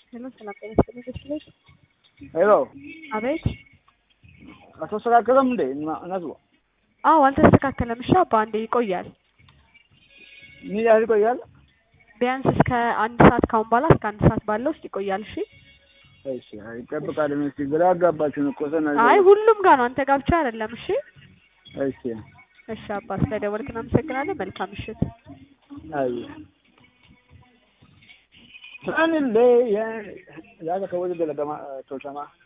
ሰላም ጤና ይስጥልኝ። ሄሎ አቤት። አስተካከለም እንዴ እናዝዋ? አዎ አልተስተካከለም። እሺ አባ አንዴ ይቆያል። ምን ያህል ይቆያል? ቢያንስ እስከ 1 ሰዓት ካሁን በኋላ እስከ 1 ሰዓት ባለው ውስጥ ይቆያል። እሺ እሺ ይጠብቃል። ምን ግራ አጋባችሁ ነው ቆሰና? አይ ሁሉም ጋር ነው፣ አንተ ጋር ብቻ አይደለም። እሺ እሺ እሺ አባ ስለደወልክ እናመሰግናለን። መልካም ምሽት። አይ ሰላም እንዴ ያ ከወደ ለገማ ተውሻማ